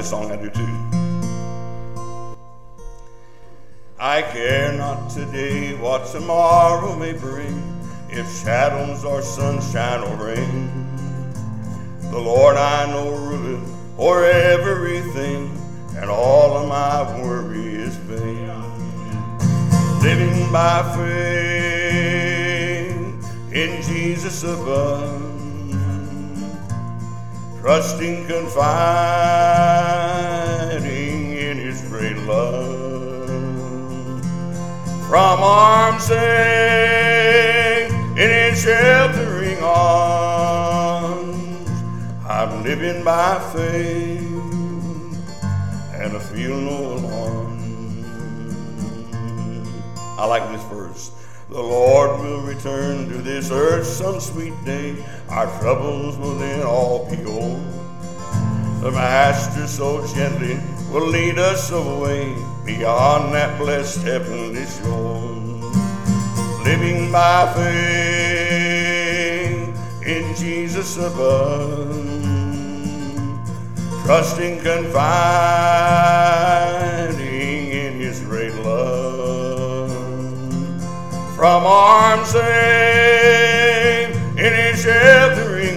this song, I do too. I care not today what tomorrow may bring, if shadows or sunshine or rain. The Lord I know ruleth o'er everything, and all of my worry is vain. Living by faith in Jesus above, trusting, confiding in His great love. From arms safe in His sheltering arms, I'm living by faith and I feel no alarm. I like this verse. The Lord will return to this earth some sweet day. Our troubles will then all be over. The Master so gently will lead us away beyond that blessed heavenly shore. Living by faith in Jesus above, trusting, confiding in His great love. From arms safe in His sheltering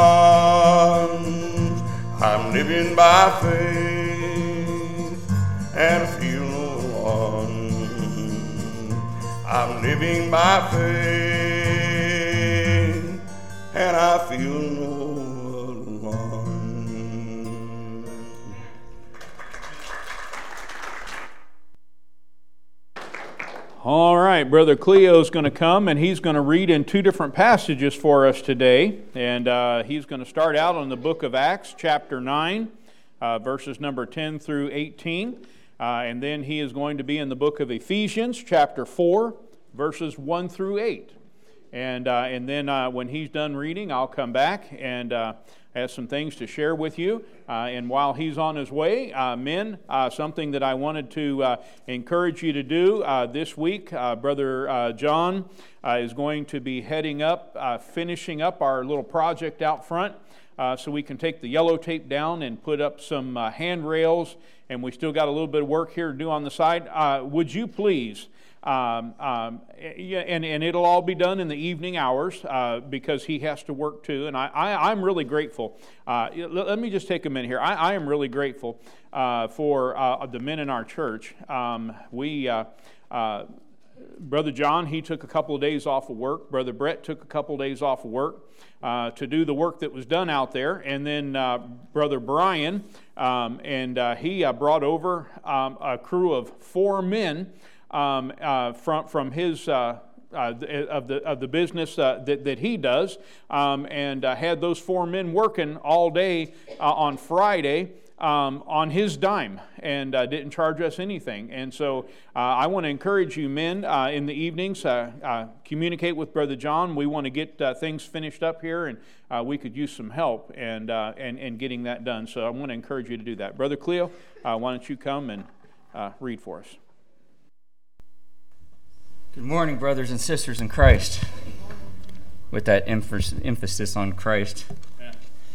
arms, I'm living by faith and I feel no alarm. I'm living by faith and I feel no alarm. All right, Brother Cleo's going to come and he's going to read in two different passages for us today. And he's going to start out on the book of Acts, chapter 9, verses number 10 through 18. And then he is going to be in the book of Ephesians, chapter 4, verses 1 through 8. And then when he's done reading, I'll come back and have some things to share with you. And while he's on his way, men, something that I wanted to encourage you to do this week, Brother John is going to be heading up, finishing up our little project out front, so we can take the yellow tape down and put up some handrails, and we still got a little bit of work here to do on the side. Would you please... and it'll all be done in the evening hours because he has to work too. And I'm really grateful. Let me just take a minute here. I am really grateful for the men in our church. Brother John, he took a couple of days off of work. Brother Brett took a couple of days off of work to do the work that was done out there. And then Brother Brian, he brought over a crew of 4 men from his of the business that he does, and had those 4 men working all day on Friday on his dime, and didn't charge us anything. And so I want to encourage you men in the evenings, communicate with Brother John. We want to get things finished up here, and we could use some help and getting that done. So I want to encourage you to do that. Brother Cleo, why don't you come and read for us? Good morning, brothers and sisters in Christ. With that emphasis on Christ. Yeah.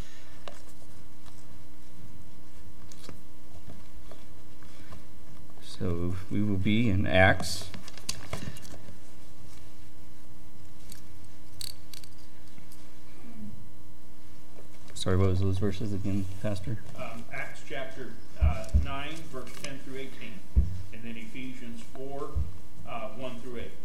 So we will be in Acts. Sorry, what was those verses again, Pastor? Acts chapter 9, verse 10 through 18. And then Ephesians 4, 1 through 8.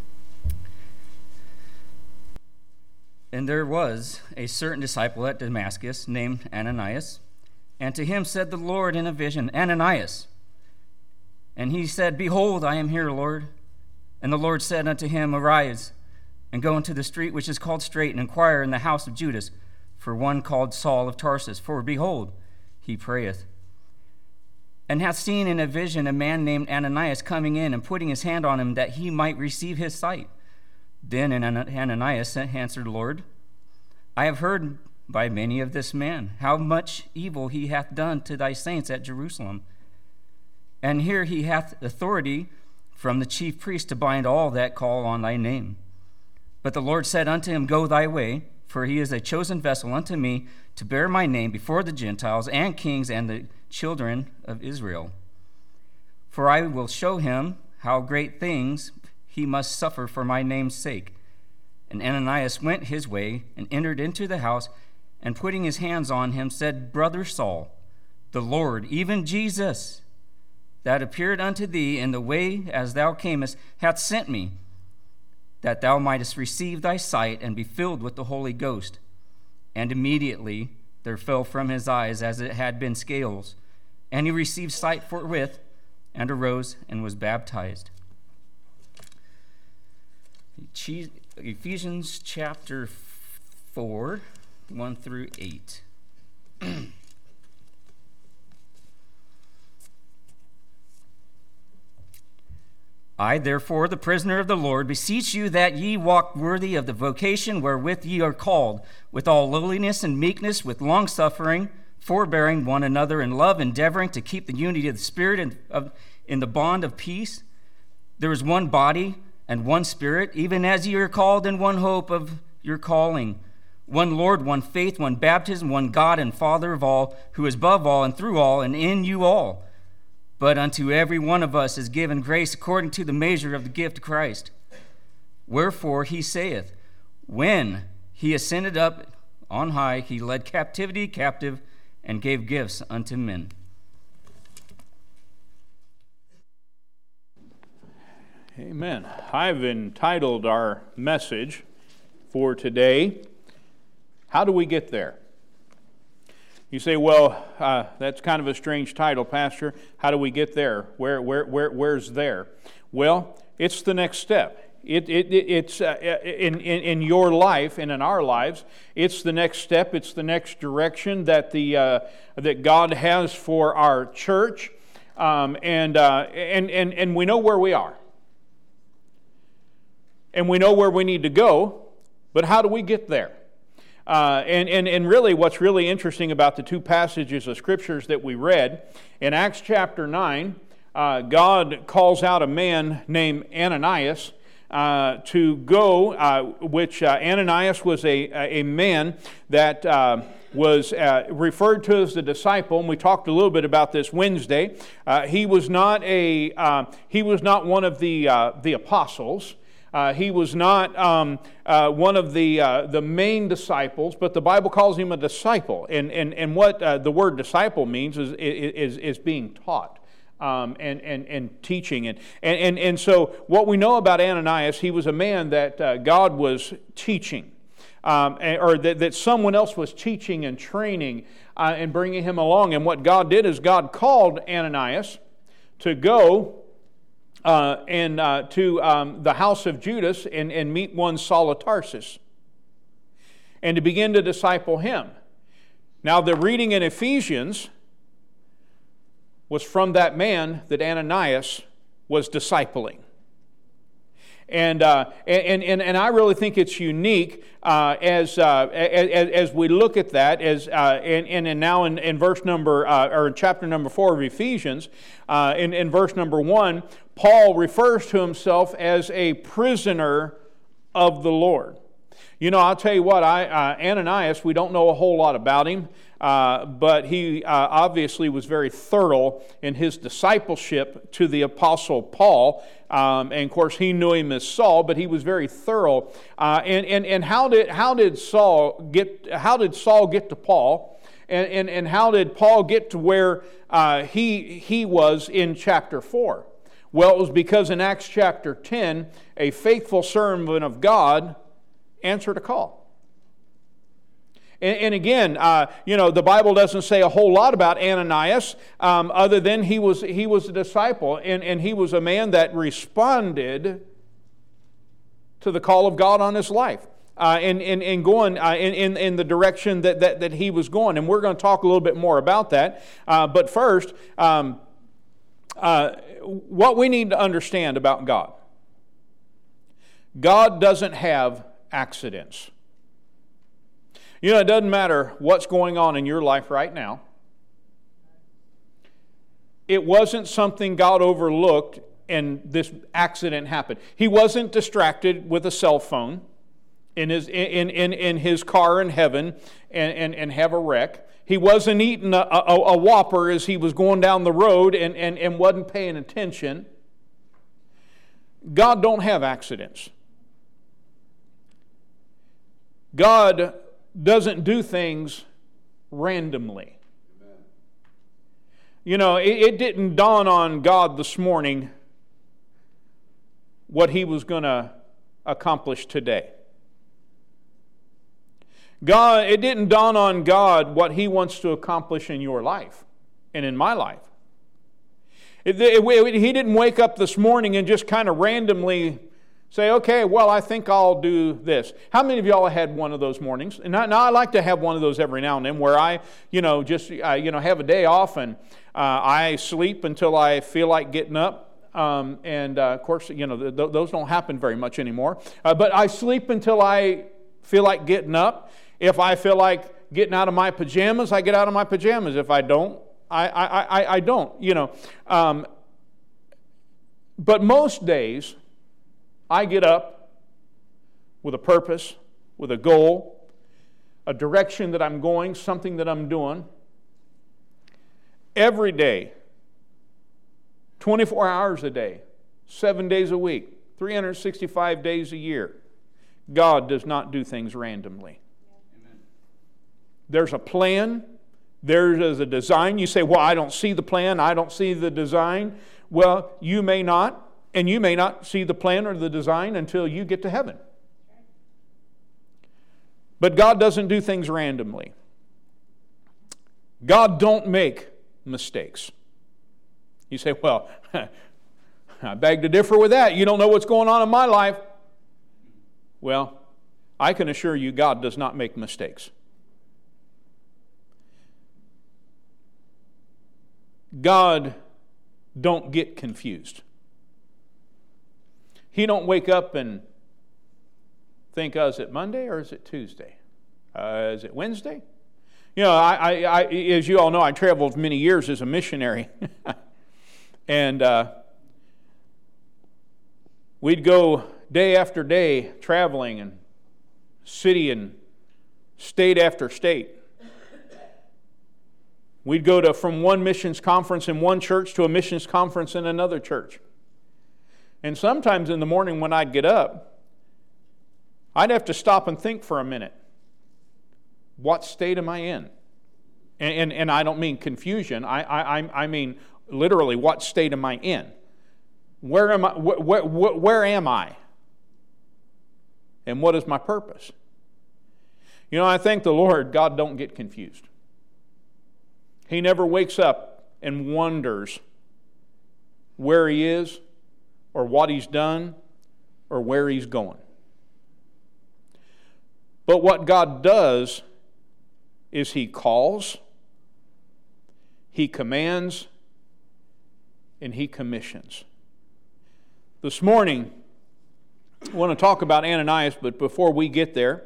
And there was a certain disciple at Damascus named Ananias, and to him said the Lord in a vision, Ananias. And he said, Behold, I am here, Lord. And the Lord said unto him, Arise, and go into the street which is called Straight, and inquire in the house of Judas for one called Saul of Tarsus. For behold, he prayeth, and hath seen in a vision a man named Ananias coming in and putting his hand on him that he might receive his sight. Then Ananias answered the Lord, I have heard by many of this man how much evil he hath done to thy saints at Jerusalem. And here he hath authority from the chief priest to bind all that call on thy name. But the Lord said unto him, Go thy way, for he is a chosen vessel unto me to bear my name before the Gentiles and kings and the children of Israel. For I will show him how great things he must suffer for my name's sake. And Ananias went his way and entered into the house, and putting his hands on him, said, Brother Saul, the Lord, even Jesus, that appeared unto thee in the way as thou camest, hath sent me, that thou mightest receive thy sight and be filled with the Holy Ghost. And immediately there fell from his eyes as it had been scales, and he received sight forthwith, and arose and was baptized. Ephesians chapter 4, 1 through 8. I, therefore, the prisoner of the Lord, beseech you that ye walk worthy of the vocation wherewith ye are called, with all lowliness and meekness, with longsuffering, forbearing one another in love, endeavoring to keep the unity of the Spirit in the bond of peace. There is one body and one Spirit, even as ye are called in one hope of your calling. One Lord, one faith, one baptism, one God and Father of all, who is above all and through all and in you all. But unto every one of us is given grace according to the measure of the gift of Christ. Wherefore he saith, when he ascended up on high, he led captivity captive and gave gifts unto men. Amen. I've entitled our message for today, How Do We Get There? You say, well, that's kind of a strange title, Pastor. How do we get there? Where's there? Well, it's the next step. It's in your life and in our lives. It's the next step. It's the next direction that that God has for our church, and we know where we are, and we know where we need to go. But how do we get there? And really what's really interesting about the two passages of Scriptures that we read, in Acts chapter 9, God calls out a man named Ananias to go, which Ananias was a man that was referred to as the disciple, and we talked a little bit about this Wednesday. He was not one of the apostles. He was not one of the main disciples, but the Bible calls him a disciple. And what the word disciple means is being taught and teaching. And so what we know about Ananias, he was a man that God was teaching, or that someone else was teaching and training and bringing him along. And what God did is God called Ananias to go to the house of Judas and meet one Saul of Tarsus, and to begin to disciple him. Now, the reading in Ephesians was from that man that Ananias was discipling. And I really think it's unique as we look at that, and now in verse number or in chapter number 4 of Ephesians, in verse number 1, Paul refers to himself as a prisoner of the Lord. You know, I'll tell you what, Ananias, we don't know a whole lot about him, but he obviously was very thorough in his discipleship to the Apostle Paul. And of course, he knew him as Saul, but he was very thorough. And how did Saul get to Paul? And how did Paul get to where he was in chapter 4? Well, it was because in Acts chapter 10, a faithful servant of God answered a call. And again, the Bible doesn't say a whole lot about Ananias, other than he was a disciple, and he was a man that responded to the call of God on his life, and going in the direction that he was going. And we're going to talk a little bit more about that. But first, what we need to understand about God: God doesn't have accidents. You know, it doesn't matter what's going on in your life right now. It wasn't something God overlooked and this accident happened. He wasn't distracted with a cell phone in his car in heaven and have a wreck. He wasn't eating a Whopper as he was going down the road and wasn't paying attention. God don't have accidents. God doesn't do things randomly. Amen. You know, it didn't dawn on God this morning what He was going to accomplish today. It didn't dawn on God what He wants to accomplish in your life and in my life. He didn't wake up this morning and just kind of randomly say, okay, well, I think I'll do this. How many of y'all had one of those mornings? And now I like to have one of those every now and then where I, just have a day off and I sleep until I feel like getting up. Of course, those don't happen very much anymore. But I sleep until I feel like getting up. If I feel like getting out of my pajamas, I get out of my pajamas. If I don't, I don't, But most days, I get up with a purpose, with a goal, a direction that I'm going, something that I'm doing. Every day, 24 hours a day, 7 days a week, 365 days a year. God does not do things randomly. Amen. There's a plan. There's a design. You say, well, I don't see the plan. I don't see the design. Well, you may not. And you may not see the plan or the design until you get to heaven. But God doesn't do things randomly. God don't make mistakes. You say, well, I beg to differ with that. You don't know what's going on in my life. Well, I can assure you God does not make mistakes. God don't get confused. He don't wake up and think, is it Monday or is it Tuesday? Is it Wednesday? You know, I as you all know, I traveled many years as a missionary. And we'd go day after day traveling and city and state after state. We'd go from one missions conference in one church to a missions conference in another church. And sometimes in the morning when I'd get up, I'd have to stop and think for a minute. What state am I in? And I don't mean confusion. I mean literally, what state am I in? Where am I? Where am I? And what is my purpose? You know, I thank the Lord, God don't get confused. He never wakes up and wonders where He is or what He's done or where He's going. But what God does is He calls, He commands, and He commissions. This morning, I want to talk about Ananias, but before we get there,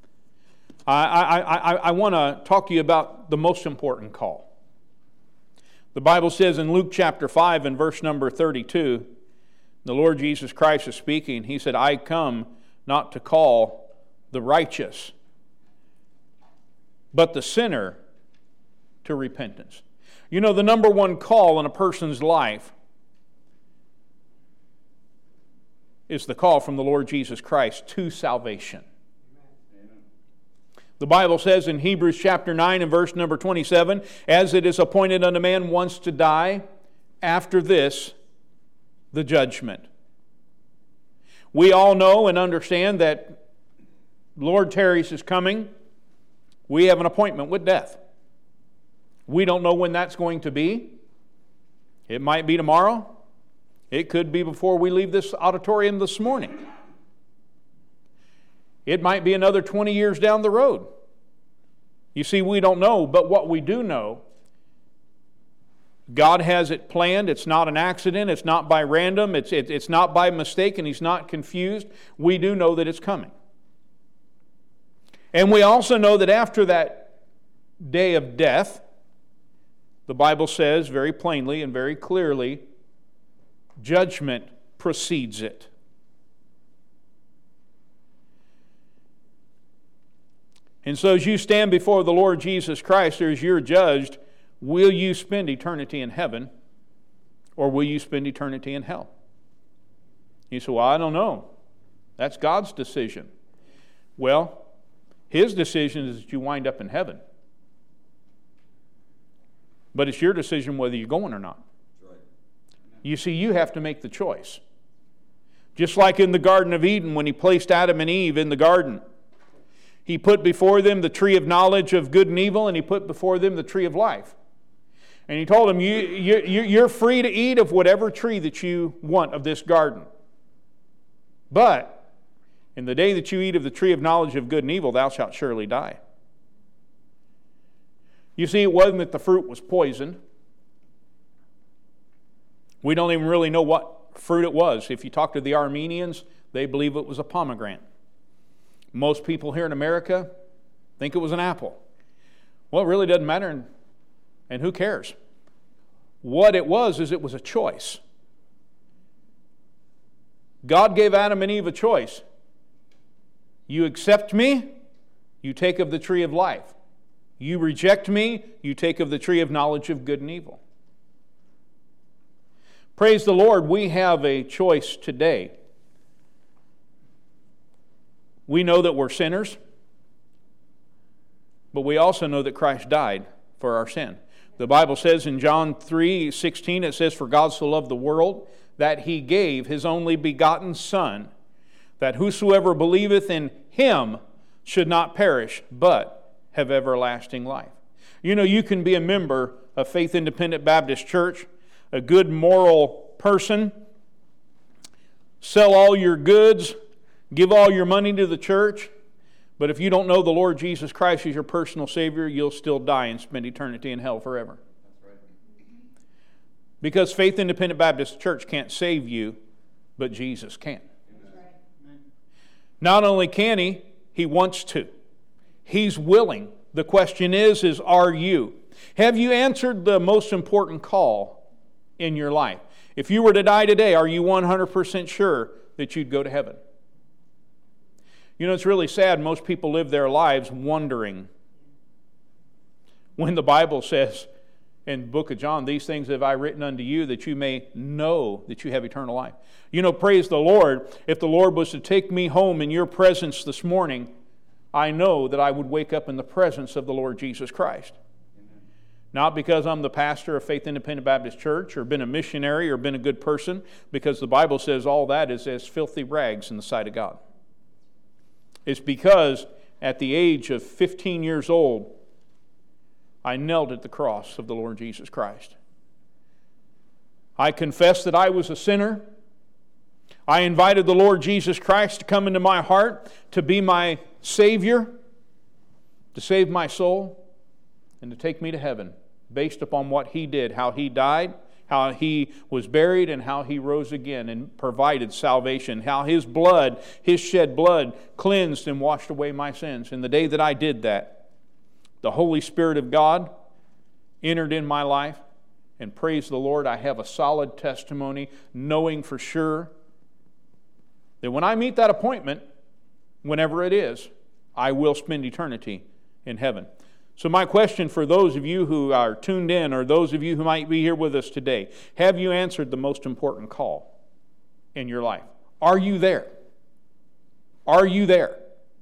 I want to talk to you about the most important call. The Bible says in Luke chapter 5 and verse number 32, the Lord Jesus Christ is speaking. He said, I come not to call the righteous, but the sinner to repentance. You know, the number one call in a person's life is the call from the Lord Jesus Christ to salvation. Amen. The Bible says in Hebrews chapter 9 and verse number 27, as it is appointed unto man once to die, after this, the judgment. We all know and understand that Lord tarries is coming. We have an appointment with death. We don't know when that's going to be. It might be tomorrow. It could be before we leave this auditorium this morning. It might be another 20 years down the road. You see, we don't know, but what we do know, God has it planned. It's not an accident. It's not by random. It's not by mistake, and He's not confused. We do know that it's coming. And we also know that after that day of death, the Bible says very plainly and very clearly, judgment precedes it. And so as you stand before the Lord Jesus Christ, or as you're judged, will you spend eternity in heaven, or will you spend eternity in hell? You say, well, I don't know. That's God's decision. Well, His decision is that you wind up in heaven. But it's your decision whether you're going or not. You see, you have to make the choice. Just like in the Garden of Eden, when He placed Adam and Eve in the garden, He put before them the tree of knowledge of good and evil, and He put before them the tree of life. And He told them, you're free to eat of whatever tree that you want of this garden. But in the day that you eat of the tree of knowledge of good and evil, thou shalt surely die. You see, it wasn't that the fruit was poisoned. We don't even really know what fruit it was. If you talk to the Armenians, they believe it was a pomegranate. Most people here in America think it was an apple. Well, it really doesn't matter, and who cares? What it was is it was a choice. God gave Adam and Eve a choice. You accept me, you take of the tree of life. You reject me, you take of the tree of knowledge of good and evil. Praise the Lord, we have a choice today. We know that we're sinners, but we also know that Christ died for our sin. The Bible says in John 3:16, it says, "For God so loved the world that He gave His only begotten Son, that whosoever believeth in Him should not perish, but have everlasting life." You know, you can be a member of Faith Independent Baptist Church, a good moral person, sell all your goods, give all your money to the church, but if you don't know the Lord Jesus Christ as your personal Savior, you'll still die and spend eternity in hell forever. Because Faith Independent Baptist Church can't save you, but Jesus can. Not only can He, He wants to. He's willing. The question is are you? Have you answered the most important call in your life? If you were to die today, are you 100% sure that you'd go to heaven? You know, it's really sad. Most people live their lives wondering. When the Bible says in the book of John, "These things have I written unto you, that you may know that you have eternal life." You know, praise the Lord, if the Lord was to take me home in your presence this morning, I know that I would wake up in the presence of the Lord Jesus Christ. Amen. Not because I'm the pastor of Faith Independent Baptist Church, or been a missionary, or been a good person, because the Bible says all that is as filthy rags in the sight of God. It's because at the age of 15 years old, I knelt at the cross of the Lord Jesus Christ. I confessed that I was a sinner. I invited the Lord Jesus Christ to come into my heart, to be my Savior, to save my soul, and to take me to heaven, based upon what He did, how He died, how He was buried, and how He rose again and provided salvation, how His blood, His shed blood, cleansed and washed away my sins. And the day that I did that, the Holy Spirit of God entered in my life, and praise the Lord, I have a solid testimony, knowing for sure that when I meet that appointment, whenever it is, I will spend eternity in heaven. So my question for those of you who are tuned in, or those of you who might be here with us today, have you answered the most important call in your life? Are you there? Are you there?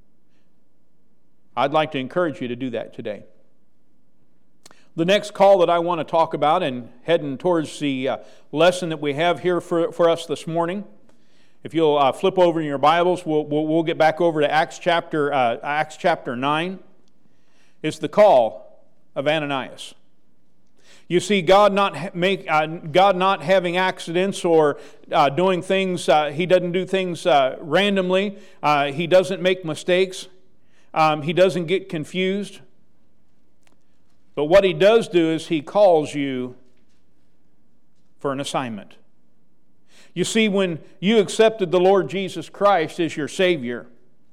I'd like to encourage you to do that today. The next call that I want to talk about, and heading towards the lesson that we have here for us this morning, if you'll flip over in your Bibles, we'll get back over to Acts chapter 9. Is the call of Ananias. You see, God not having accidents or doing things. He doesn't do things randomly. He doesn't make mistakes. He doesn't get confused. But what He does do is He calls you for an assignment. You see, when you accepted the Lord Jesus Christ as your Savior,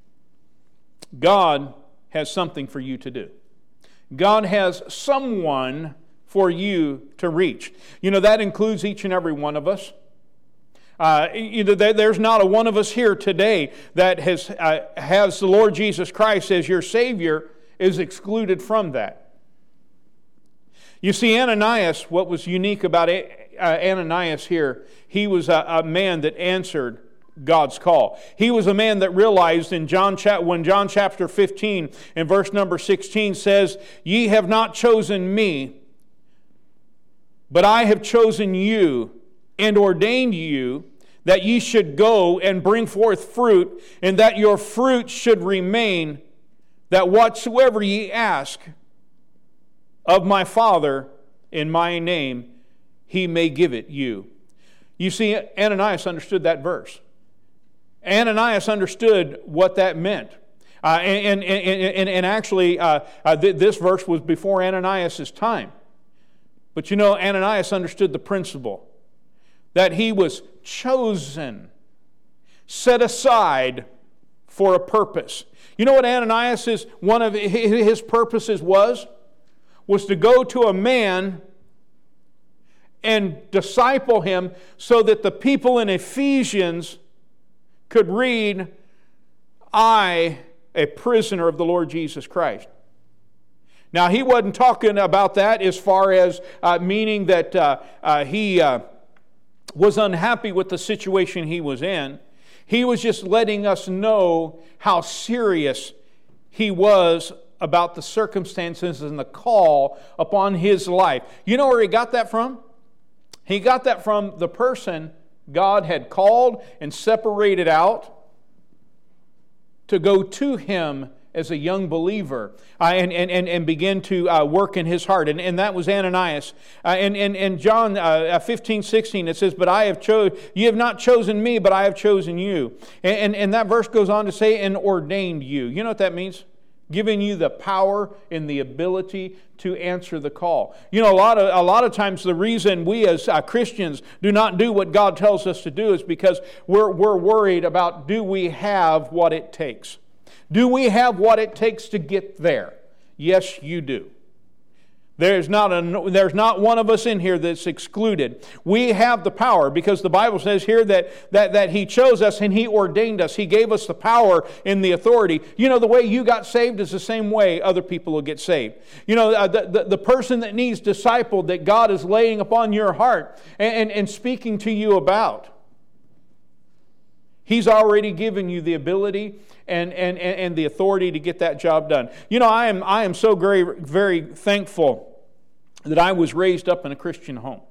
God has something for you to do. God has someone for you to reach. You know, that includes each and every one of us. There's not a one of us here today that has the Lord Jesus Christ as your Savior is excluded from that. You see, Ananias, what was unique about Ananias here, he was a man that answered God's call. He was a man that realized when John chapter 15 and verse number 16 says, "Ye have not chosen me, but I have chosen you and ordained you that ye should go and bring forth fruit, and that your fruit should remain, that whatsoever ye ask of my Father in my name, he may give it you." You see, Ananias understood that verse. Ananias understood what that meant. And actually, this verse was before Ananias' time. But you know, Ananias understood the principle that he was chosen, set aside for a purpose. You know what Ananias' one of his purposes was to go to a man and disciple him so that the people in Ephesians could read, "I, a prisoner of the Lord Jesus Christ." Now, he wasn't talking about that as far as meaning that he was unhappy with the situation he was in. He was just letting us know how serious he was about the circumstances and the call upon his life. You know where he got that from? He got that from the person God had called and separated out to go to him as a young believer and begin to work in his heart. And that was Ananias. In John 15:16 it says, "But ye have not chosen me, but I have chosen you." And that verse goes on to say, "and ordained you." You know what that means? Giving you the power and the ability to answer the call. You know, a lot of times the reason we as Christians do not do what God tells us to do is because we're worried about, do we have what it takes? Do we have what it takes to get there? Yes, you do. There's not one of us in here that's excluded. We have the power because the Bible says here that He chose us and He ordained us. He gave us the power and the authority. You know, the way you got saved is the same way other people will get saved. You know, the person that needs discipled that God is laying upon your heart and speaking to you about, He's already given you the ability and the authority to get that job done. You know, I am so very, very thankful that I was raised up in a Christian home.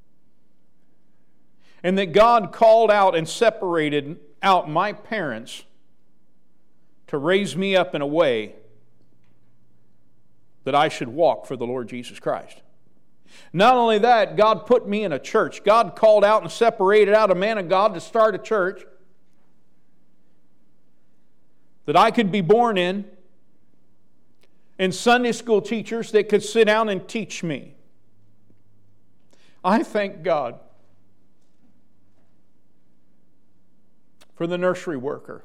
And that God called out and separated out my parents to raise me up in a way that I should walk for the Lord Jesus Christ. Not only that, God put me in a church. God called out and separated out a man of God to start a church that I could be born in, and Sunday school teachers that could sit down and teach me. I thank God for the nursery worker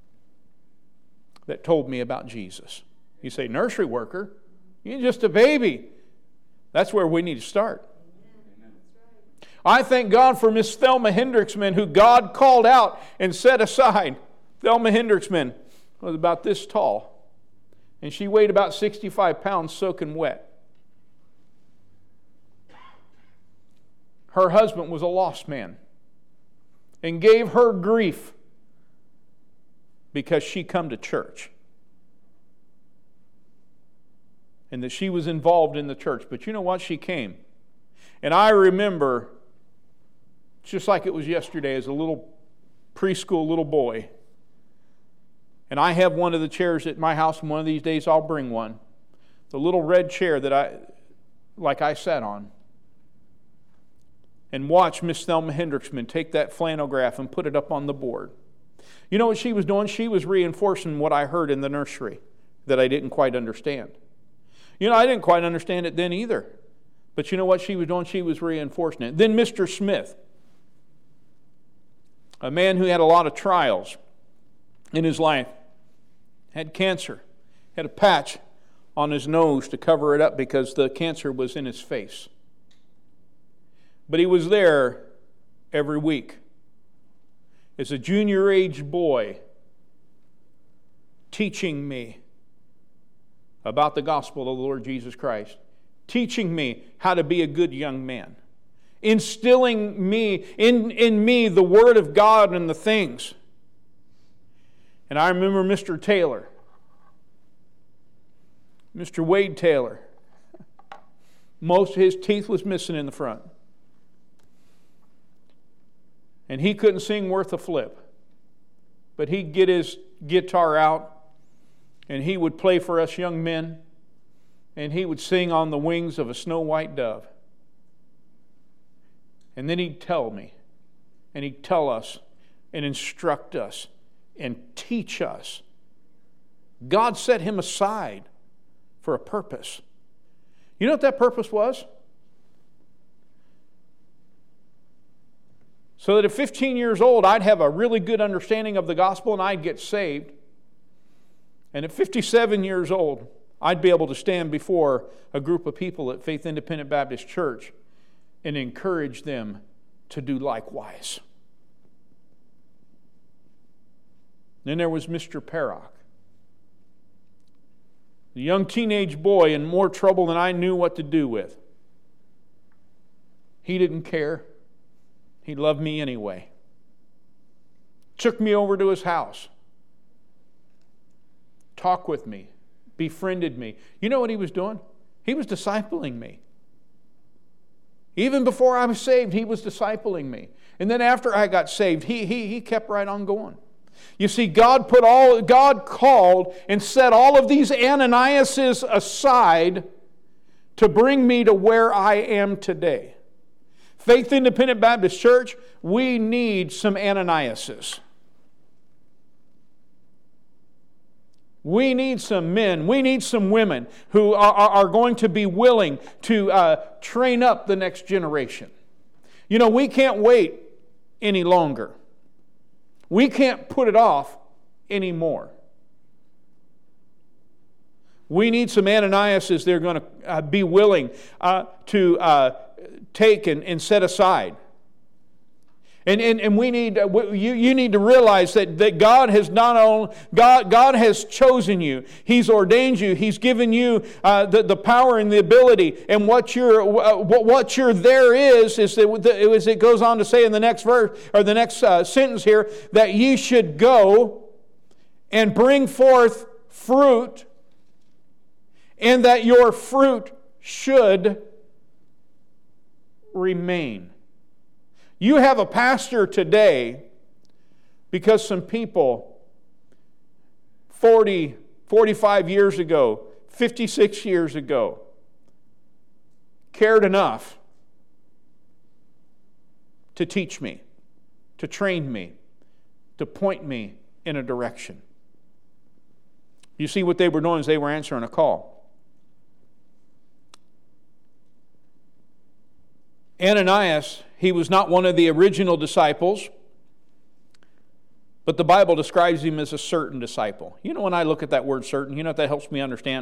that told me about Jesus. You say, nursery worker? You're just a baby. That's where we need to start. I thank God for Miss Thelma Hendricksman, who God called out and set aside. Thelma Hendricksman was about this tall. And she weighed about 65 pounds soaking wet. Her husband was a lost man and gave her grief because she come to church and that she was involved in the church. But you know what? She came. And I remember, just like it was yesterday, as a little preschool little boy, and I have one of the chairs at my house, and one of these days I'll bring one. The little red chair that I sat on. And watch Miss Thelma Hendricksman take that flannel graph and put it up on the board. You know what she was doing? She was reinforcing what I heard in the nursery that I didn't quite understand. You know, I didn't quite understand it then either. But you know what she was doing? She was reinforcing it. Then Mr. Smith, a man who had a lot of trials in his life, had cancer, had a patch on his nose to cover it up because the cancer was in his face. But he was there every week as a junior age boy teaching me about the gospel of the Lord Jesus Christ, teaching me how to be a good young man, instilling in me the Word of God and the things. And I remember Mr. Taylor, Mr. Wade Taylor. Most of his teeth was missing in the front. And he couldn't sing worth a flip. But he'd get his guitar out and he would play for us young men, and he would sing on the wings of a snow white dove. And then he'd tell me, and he'd tell us, and instruct us, and teach us. God set him aside for a purpose. You know what that purpose was? So that at 15 years old, I'd have a really good understanding of the gospel and I'd get saved. And at 57 years old, I'd be able to stand before a group of people at Faith Independent Baptist Church and encourage them to do likewise. Then there was Mr. Perrock, a young teenage boy in more trouble than I knew what to do with. He didn't care. He loved me anyway. Took me over to his house. Talked with me. Befriended me. You know what he was doing? He was discipling me. Even before I was saved, he was discipling me. And then after I got saved, he kept right on going. You see, God called and set all of these Ananiases aside to bring me to where I am today. Faith Independent Baptist Church, we need some Ananiases. We need some men, we need some women who are going to be willing to train up the next generation. You know, we can't wait any longer. We can't put it off anymore. We need some Ananiases that are going to be willing to take and set aside. And we need you need to realize that God has not only God has chosen you. He's ordained you. He's given you the power and the ability. And what your there is that as it goes on to say in the next verse or the next sentence here, that ye should go and bring forth fruit, and that your fruit should remain. You have a pastor today because some people 40, 45 years ago, 56 years ago, cared enough to teach me, to train me, to point me in a direction. You see, what they were doing is they were answering a call. Ananias, he was not one of the original disciples, but the Bible describes him as a certain disciple. You know, when I look at that word certain, you know what that helps me understand?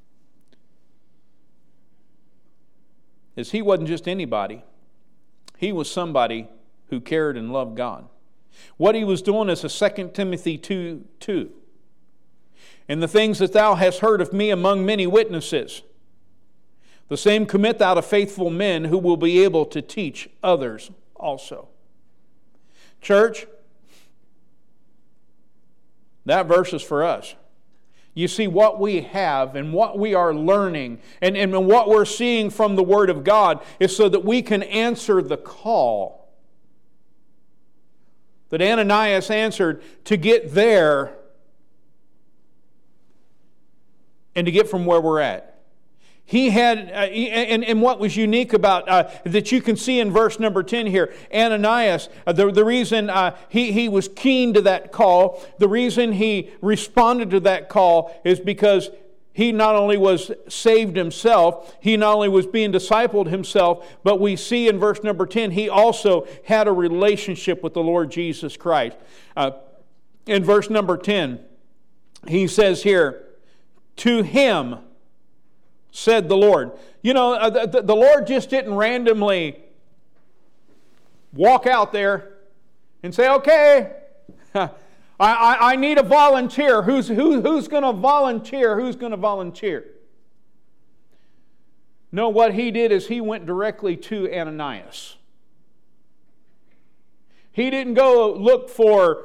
Is he wasn't just anybody. He was somebody who cared and loved God. What he was doing is a 2 Timothy 2:2. And the things that thou hast heard of me among many witnesses, the same commit thou to faithful men who will be able to teach others also. Church, that verse is for us. You see, what we have and what we are learning and what we're seeing from the Word of God is so that we can answer the call that Ananias answered to get there and to get from where we're at. He had, and what was unique about, that you can see in verse number 10 here, Ananias, the reason he was keen to that call, the reason he responded to that call is because he not only was saved himself, he not only was being discipled himself, but we see in verse number 10, he also had a relationship with the Lord Jesus Christ. In verse number 10, he says here, to him said the Lord. You know, the Lord just didn't randomly walk out there and say, okay, I need a volunteer. Who's going to volunteer? Who's going to volunteer? No, what he did is he went directly to Ananias. He didn't go look for,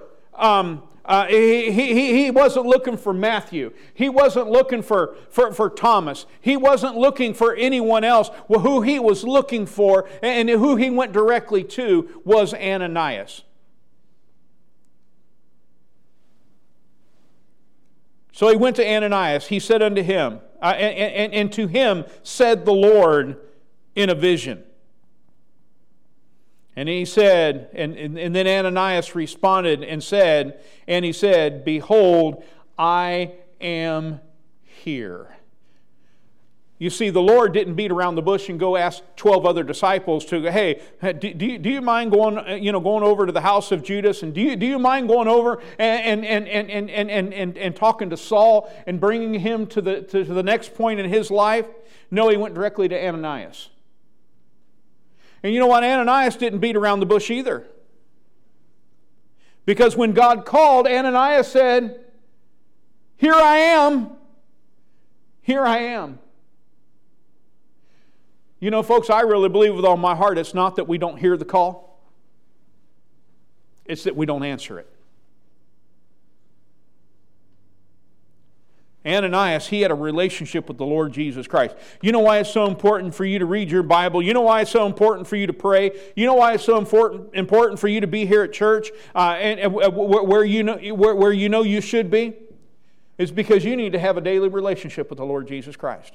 he wasn't looking for Matthew. He wasn't looking for Thomas. He wasn't looking for anyone else. Well, who he was looking for and who he went directly to was Ananias. So he went to Ananias. He said unto him, and to him said the Lord in a vision. And he said, and then Ananias responded and he said, Behold, I am here. You see, the Lord didn't beat around the bush and go ask 12 other disciples to, hey, do you mind going over to the house of Judas, and do you mind going over and talking to Saul and bringing him to the next point in his life? No, he went directly to Ananias. And you know what? Ananias didn't beat around the bush either. Because when God called, Ananias said, Here I am. Here I am. You know, folks, I really believe with all my heart it's not that we don't hear the call. It's that we don't answer it. Ananias, he had a relationship with the Lord Jesus Christ. You know why it's so important for you to read your Bible? You know why it's so important for you to pray? You know why it's so important for you to be here at church and where you know you should be? It's because you need to have a daily relationship with the Lord Jesus Christ.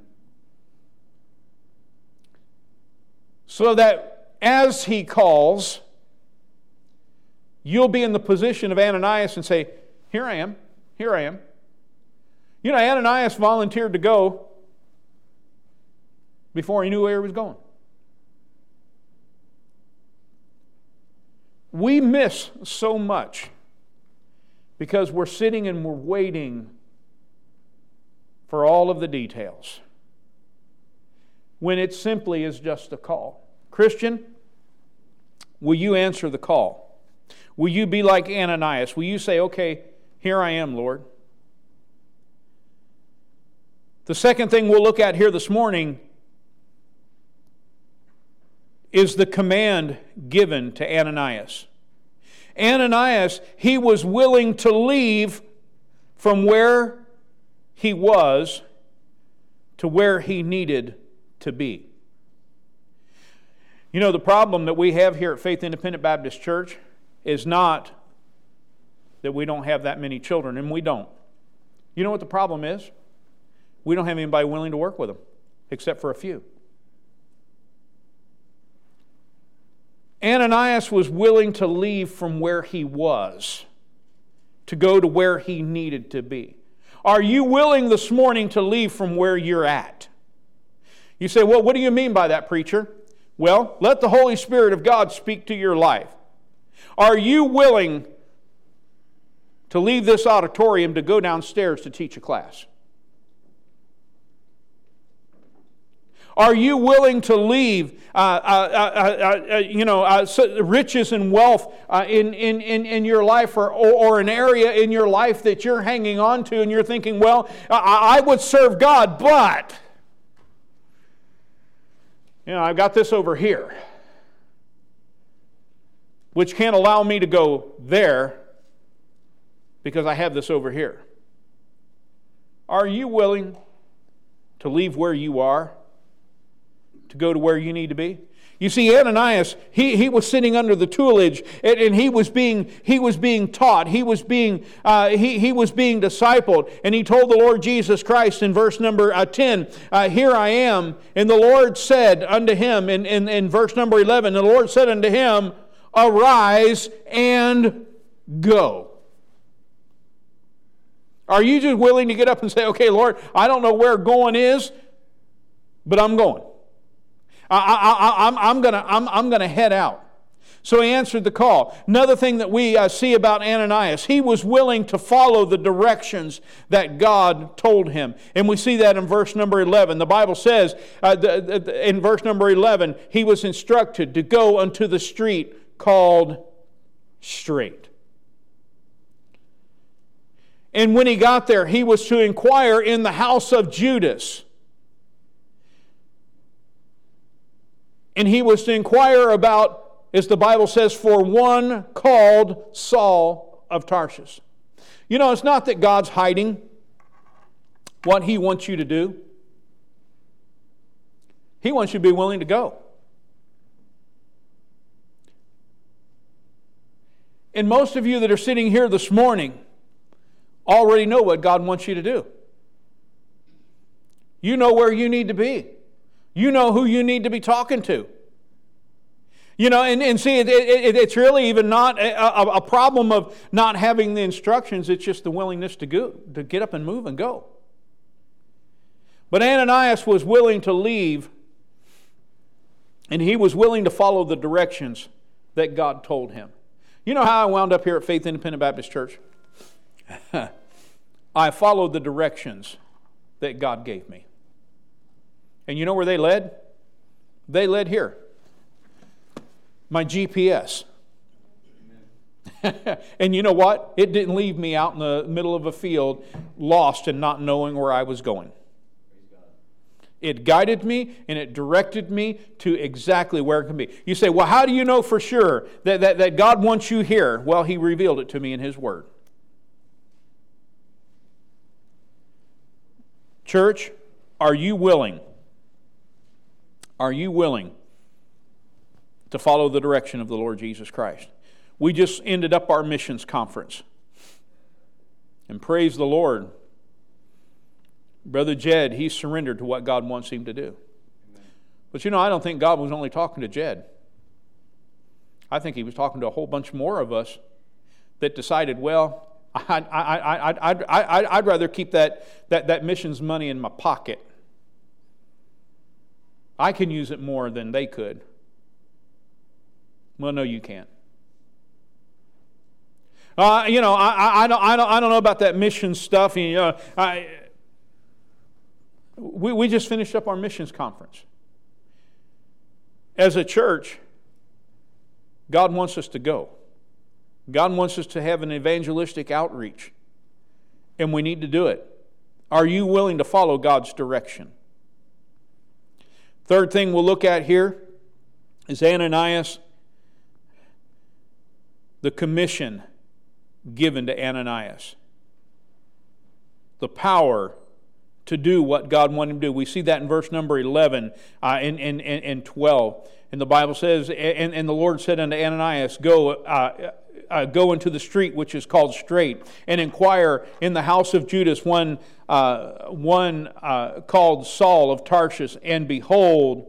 So that as he calls, you'll be in the position of Ananias and say, Here I am, here I am. You know, Ananias volunteered to go before he knew where he was going. We miss so much because we're sitting and we're waiting for all of the details, when it simply is just a call. Christian, will you answer the call? Will you be like Ananias? Will you say, okay, here I am, Lord? The second thing we'll look at here this morning is the command given to Ananias. Ananias, he was willing to leave from where he was to where he needed to be. You know, the problem that we have here at Faith Independent Baptist Church is not that we don't have that many children, and we don't. You know what the problem is? We don't have anybody willing to work with them, except for a few. Ananias was willing to leave from where he was to go to where he needed to be. Are you willing this morning to leave from where you're at? You say, well, what do you mean by that, preacher? Well, let the Holy Spirit of God speak to your life. Are you willing to leave this auditorium to go downstairs to teach a class? Are you willing to leave riches and wealth in your life, or an area in your life that you're hanging on to and you're thinking, well, I would serve God, but I've got this over here, which can't allow me to go there because I have this over here. Are you willing to leave where you are to go to where you need to be? You see, Ananias, he was sitting under the tutelage, and he was being taught. He was being discipled, and he told the Lord Jesus Christ in verse number 10, "Here I am." And the Lord said unto him in verse number 11, the Lord said unto him, "Arise and go." Are you just willing to get up and say, "Okay, Lord, I don't know where going is, but I'm going. I'm gonna head out." So he answered the call. Another thing that we see about Ananias, he was willing to follow the directions that God told him. And we see that in verse number 11. The Bible says in verse number 11, he was instructed to go unto the street called Straight. And when he got there, he was to inquire in the house of Judas. And he was to inquire about, as the Bible says, for one called Saul of Tarsus. You know, it's not that God's hiding what He wants you to do. He wants you to be willing to go. And most of you that are sitting here this morning already know what God wants you to do. You know where you need to be. You know who you need to be talking to. You know, and see, it's really even not a problem of not having the instructions. It's just the willingness to get up and move and go. But Ananias was willing to leave, and he was willing to follow the directions that God told him. You know how I wound up here at Faith Independent Baptist Church? I followed the directions that God gave me. And you know where they led? They led here. My GPS. And you know what? It didn't leave me out in the middle of a field lost and not knowing where I was going. It guided me and it directed me to exactly where it can be. You say, well, how do you know for sure that God wants you here? Well, He revealed it to me in His Word. Church, are you willing? Are you willing to follow the direction of the Lord Jesus Christ? We just ended up our missions conference. And praise the Lord. Brother Jed, he surrendered to what God wants him to do. Amen. But you know, I don't think God was only talking to Jed. I think He was talking to a whole bunch more of us that decided, well, I'd rather keep that missions money in my pocket. I can use it more than they could. Well, no, you can't. You know, I don't know about that mission stuff. You know, we just finished up our missions conference. As a church, God wants us to go. God wants us to have an evangelistic outreach. And we need to do it. Are you willing to follow God's direction? Third thing we'll look at here is Ananias, the commission given to Ananias. The power to do what God wanted him to do. We see that in verse number 11 and 12. And the Bible says, and the Lord said unto Ananias, Go into the street which is called Straight, and inquire in the house of Judas one called Saul of Tarsus, and behold,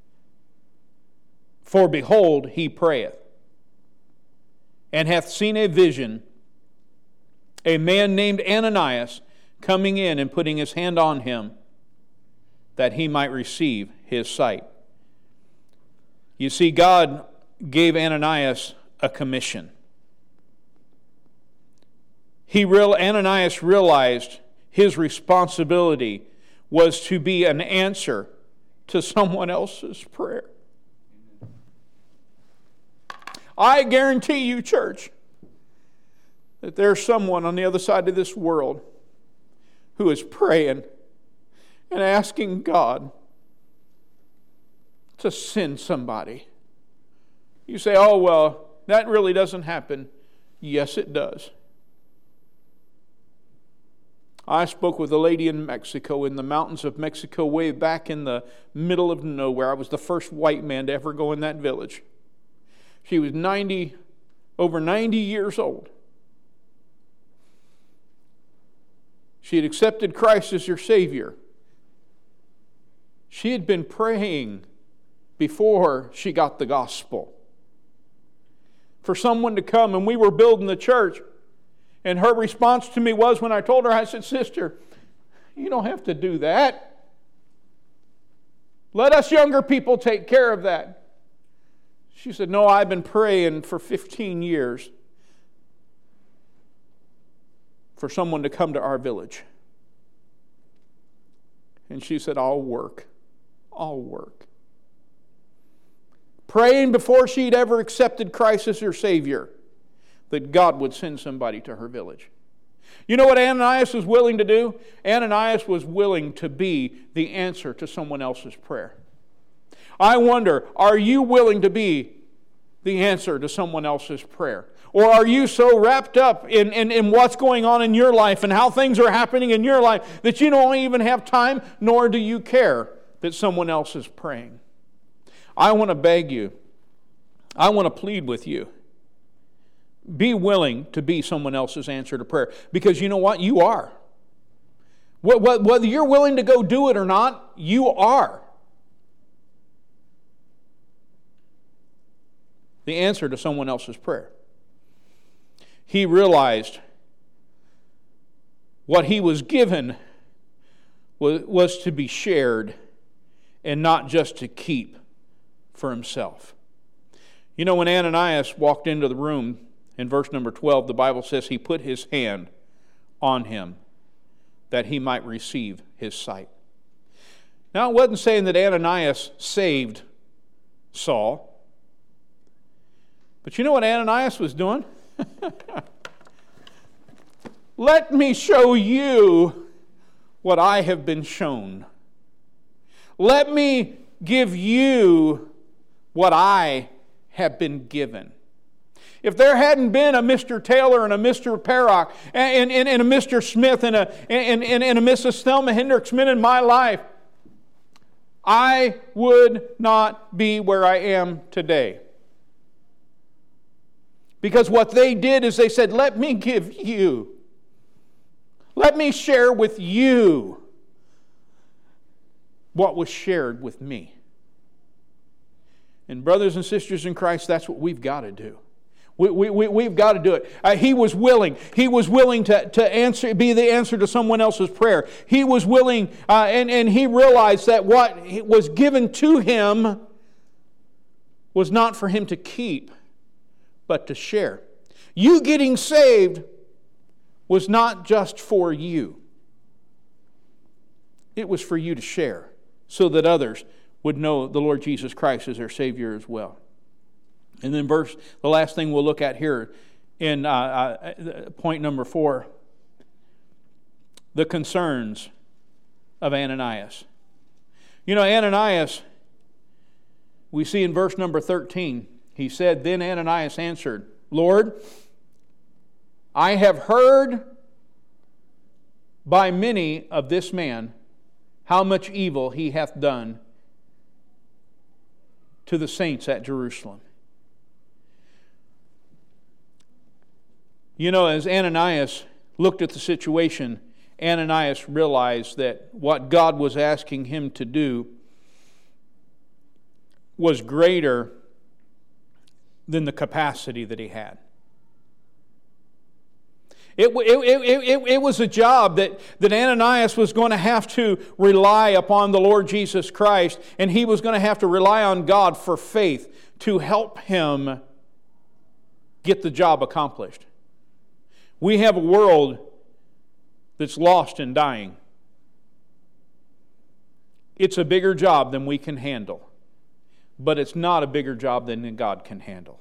he prayeth, and hath seen a vision, a man named Ananias coming in and putting his hand on him, that he might receive his sight. You see, God gave Ananias a commission. Ananias realized his responsibility was to be an answer to someone else's prayer. I guarantee you, church, that there's someone on the other side of this world who is praying and asking God to send somebody. You say, oh, well, that really doesn't happen. Yes, it does. I spoke with a lady in Mexico, in the mountains of Mexico, way back in the middle of nowhere. I was the first white man to ever go in that village. She was over 90 years old. She had accepted Christ as her Savior. She had been praying before she got the gospel for someone to come, and we were building the church. And her response to me was, when I told her, I said, Sister, you don't have to do that. Let us younger people take care of that. She said, no, I've been praying for 15 years for someone to come to our village. And she said, I'll work. Praying before she'd ever accepted Christ as her Savior, that God would send somebody to her village. You know what Ananias was willing to do? Ananias was willing to be the answer to someone else's prayer. I wonder, are you willing to be the answer to someone else's prayer? Or are you so wrapped up in what's going on in your life and how things are happening in your life that you don't even have time, nor do you care that someone else is praying? I want to beg you, I want to plead with you. Be willing to be someone else's answer to prayer. Because you know what? You are. Whether you're willing to go do it or not, you are the answer to someone else's prayer. He realized what he was given was to be shared and not just to keep for himself. You know, when Ananias walked into the room, in verse number 12, the Bible says he put his hand on him that he might receive his sight. Now, it wasn't saying that Ananias saved Saul. But you know what Ananias was doing? Let me show you what I have been shown. Let me give you what I have been given. If there hadn't been a Mr. Taylor and a Mr. Perrock and a Mr. Smith and a Mrs. Thelma Hendricksman in my life, I would not be where I am today. Because what they did is they said, let me give you, let me share with you what was shared with me. And brothers and sisters in Christ, that's what we've got to do. We've got to do it. He was willing. He was willing to be the answer to someone else's prayer. He was willing, and he realized that what was given to him was not for him to keep, but to share. You getting saved was not just for you. It was for you to share so that others would know the Lord Jesus Christ as their Savior as well. And then the last thing we'll look at here in point number 4, the concerns of Ananias. You know, Ananias, we see in verse number 13, he said, then Ananias answered, Lord, I have heard by many of this man how much evil he hath done to the saints at Jerusalem. You know, as Ananias looked at the situation, Ananias realized that what God was asking him to do was greater than the capacity that he had. It was a job that Ananias was going to have to rely upon the Lord Jesus Christ, and he was going to have to rely on God for faith to help him get the job accomplished. We have a world that's lost and dying. It's a bigger job than we can handle, but it's not a bigger job than God can handle.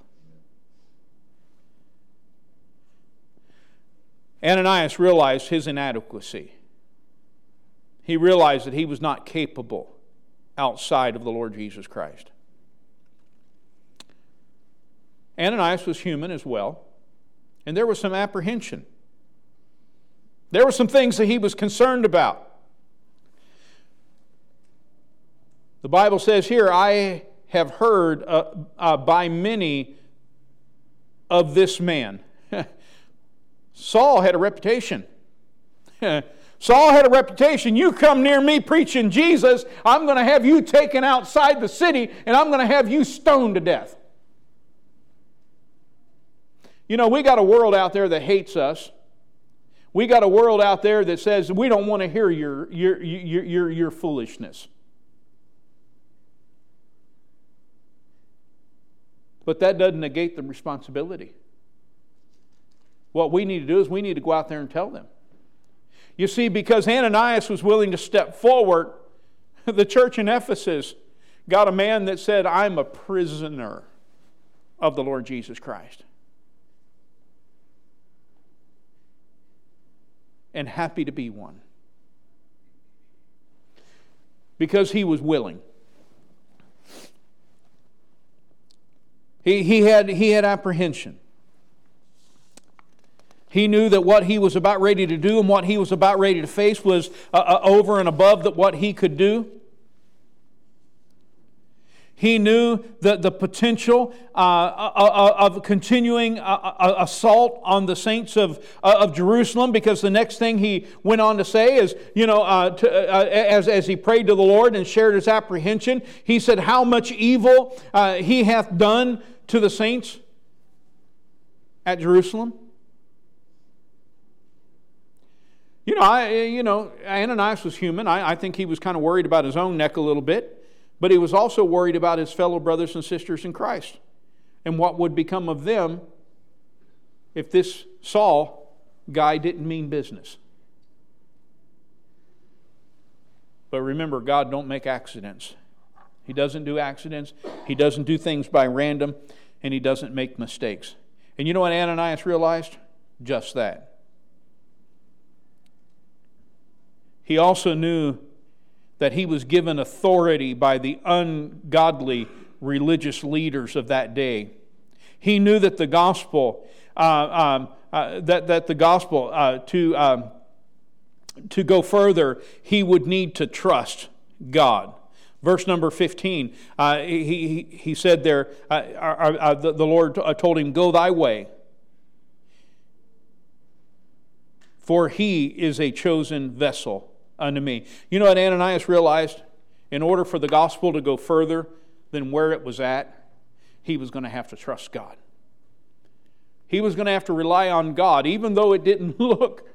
Ananias realized his inadequacy. He realized that he was not capable outside of the Lord Jesus Christ. Ananias was human as well, and there was some apprehension. There were some things that he was concerned about. The Bible says here, I have heard by many of this man. Saul had a reputation. Saul had a reputation. You come near me preaching Jesus, I'm going to have you taken outside the city and I'm going to have you stoned to death. You know, we got a world out there that hates us. We got a world out there that says we don't want to hear your foolishness. But that doesn't negate the responsibility. What we need to do is we need to go out there and tell them. You see, because Ananias was willing to step forward, the church in Ephesus got a man that said, I'm a prisoner of the Lord Jesus Christ. and happy to be one. Because he was willing. He had apprehension. He knew that what he was about ready to do and what he was about ready to face was over and above what he could do. He knew that the potential of continuing assault on the saints of Jerusalem, because the next thing he went on to say is, as he prayed to the Lord and shared his apprehension, he said, how much evil he hath done to the saints at Jerusalem. Ananias was human. I think he was kind of worried about his own neck a little bit. But he was also worried about his fellow brothers and sisters in Christ and what would become of them if this Saul guy didn't mean business. But remember, God don't make accidents. He doesn't do accidents. He doesn't do things by random, and he doesn't make mistakes. And you know what Ananias realized? Just that. He also knew that he was given authority by the ungodly religious leaders of that day. He knew that the gospel, to go further, he would need to trust God. Verse number 15, he said there, the Lord told him, "Go thy way, for he is a chosen vessel unto me." You know what Ananias realized? In order for the gospel to go further than where it was at, he was going to have to trust God. He was going to have to rely on God. Even though it didn't look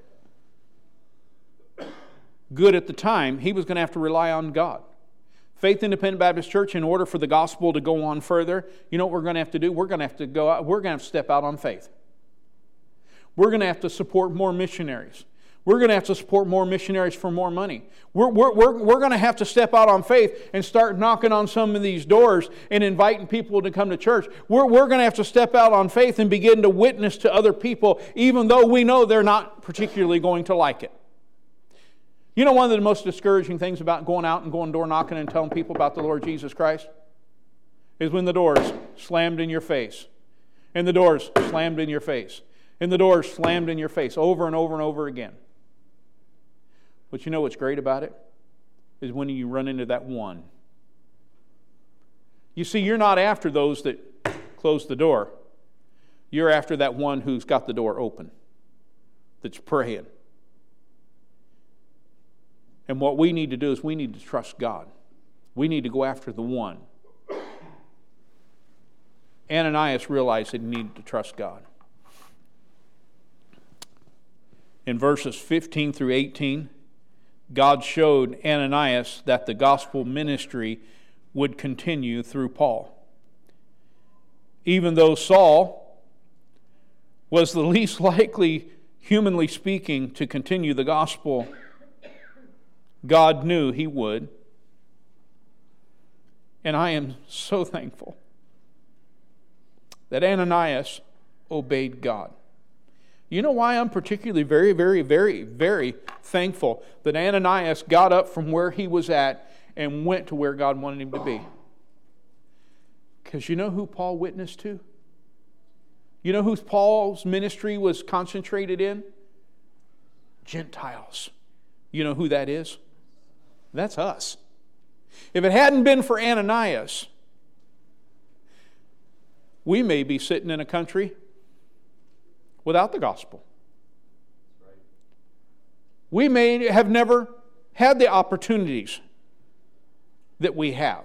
good at the time, he was going to have to rely on God. Faith Independent Baptist Church, in order for the gospel to go on further, you know what we're going to have to do? We're going to have to go out, we're going to have to step out on faith. We're going to have to support more missionaries. We're going to have to support more missionaries for more money. We're going to have to step out on faith and start knocking on some of these doors and inviting people to come to church. We're going to have to step out on faith and begin to witness to other people, even though we know they're not particularly going to like it. You know, one of the most discouraging things about going out and going door knocking and telling people about the Lord Jesus Christ is when the door's slammed in your face, and the door's slammed in your face, and the door's slammed in your face over and over and over again. But you know what's great about it? Is when you run into that one. You see, you're not after those that close the door. You're after that one who's got the door open, that's praying. And what we need to do is we need to trust God. We need to go after the one. Ananias realized that he needed to trust God. In verses 15 through 18, God showed Ananias that the gospel ministry would continue through Paul. Even though Saul was the least likely, humanly speaking, to continue the gospel, God knew he would. And I am so thankful that Ananias obeyed God. You know why I'm particularly very, very, very, very thankful that Ananias got up from where he was at and went to where God wanted him to be? Because you know who Paul witnessed to? You know who Paul's ministry was concentrated in? Gentiles. You know who that is? That's us. If it hadn't been for Ananias, we may be sitting in a country without the gospel. We may have never had the opportunities that we have.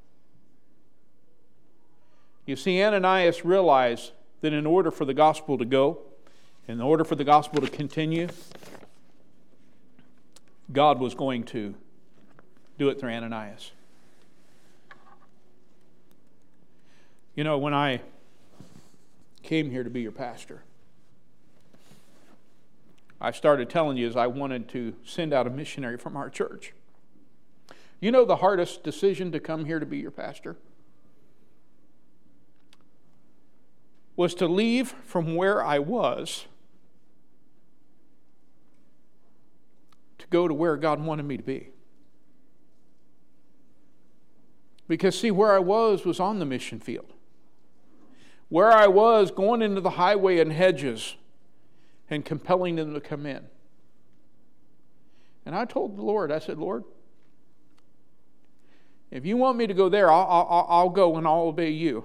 You see, Ananias realized that in order for the gospel to go, in order for the gospel to continue, God was going to do it through Ananias. You know, when I came here to be your pastor, I started telling you as I wanted to send out a missionary from our church. You know the hardest decision to come here to be your pastor was to leave from where I was go to where God wanted me to be. Because, see, where I was on the mission field. Where I was going into the highway and hedges and compelling them to come in. And I told the Lord, I said, Lord, if you want me to go there, I'll go and I'll obey you.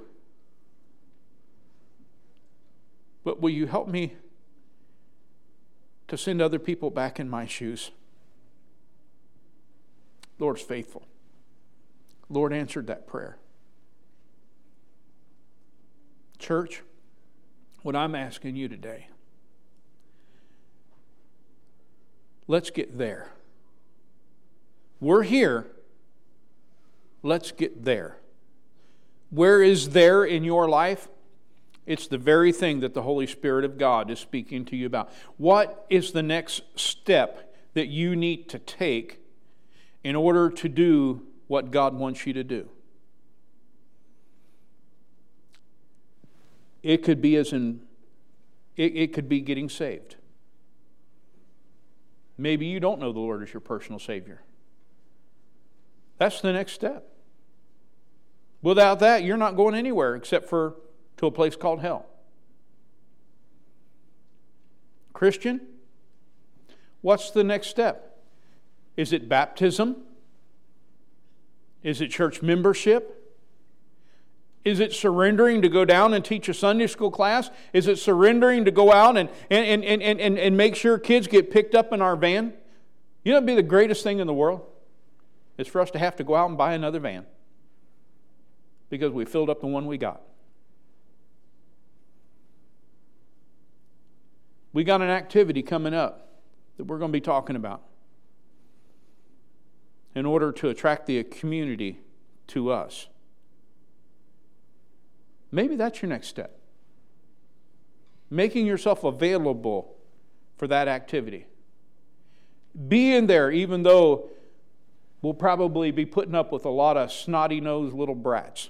But will you help me to send other people back in my shoes? Lord's faithful. Lord answered that prayer. Church, what I'm asking you today, let's get there. We're here. Let's get there. Where is there in your life? It's the very thing that the Holy Spirit of God is speaking to you about. What is the next step that you need to take in order to do what God wants you to do? It could be it could be getting saved. Maybe you don't know the Lord as your personal Savior. That's the next step. Without that, you're not going anywhere except to a place called hell. Christian, what's the next step? Is it baptism? Is it church membership? Is it surrendering to go down and teach a Sunday school class? Is it surrendering to go out and make sure kids get picked up in our van? You know what would be the greatest thing in the world? It's for us to have to go out and buy another van because we filled up the one we got. We got an activity coming up that we're going to be talking about in order to attract the community to us. Maybe that's your next step. Making yourself available for that activity. Being there even though we'll probably be putting up with a lot of snotty-nosed little brats.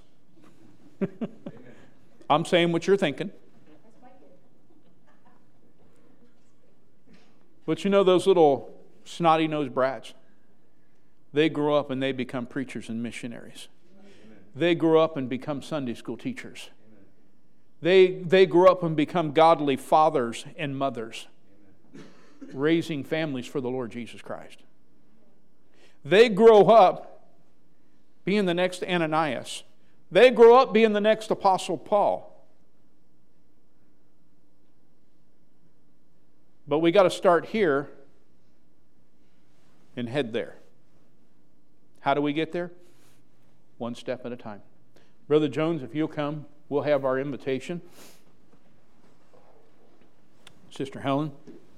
I'm saying what you're thinking. But you know those little snotty-nosed brats? They grow up and they become preachers and missionaries. They grow up and become Sunday school teachers. They grow up and become godly fathers and mothers, raising families for the Lord Jesus Christ. They grow up being the next Ananias. They grow up being the next Apostle Paul. But we got to start here and head there. How do we get there? One step at a time. Brother Jones, if you'll come, we'll have our invitation. Sister Helen.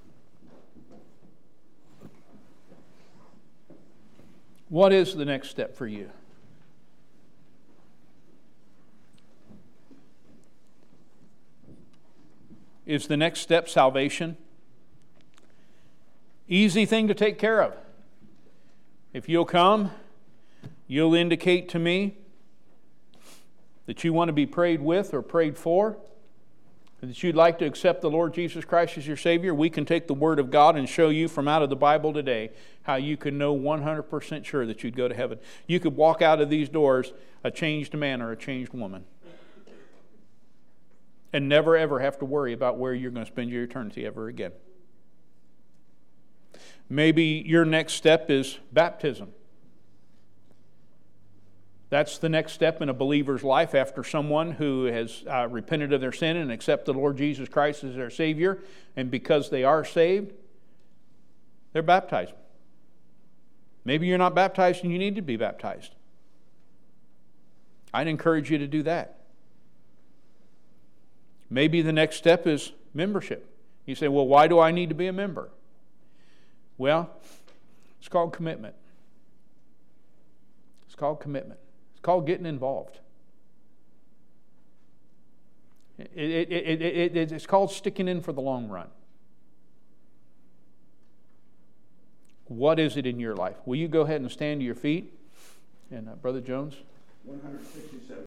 What is the next step for you? Is the next step salvation? Easy thing to take care of. If you'll come, you'll indicate to me that you want to be prayed with or prayed for, and that you'd like to accept the Lord Jesus Christ as your Savior. We can take the Word of God and show you from out of the Bible today how you can know 100% sure that you'd go to heaven. You could walk out of these doors a changed man or a changed woman and never ever have to worry about where you're going to spend your eternity ever again. Maybe your next step is baptism. That's the next step in a believer's life after someone who has repented of their sin and accepted the Lord Jesus Christ as their Savior. And because they are saved, they're baptized. Maybe you're not baptized and you need to be baptized. I'd encourage you to do that. Maybe the next step is membership. You say, well, why do I need to be a member? Well, it's called commitment. It's called commitment. It's called getting involved. It's called sticking in for the long run. What is it in your life? Will you go ahead and stand to your feet? And Brother Jones? 167.